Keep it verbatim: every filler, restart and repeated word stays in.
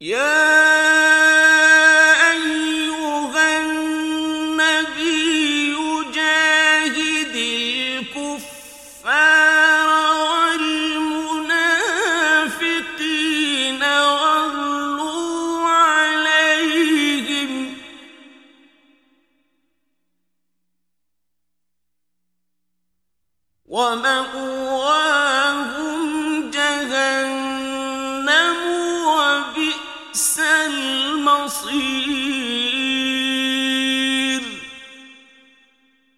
يا أيها النبي جاهد الكفار والمنافقين واغلظ عليهم ومأواهم جهنم وبئس المصير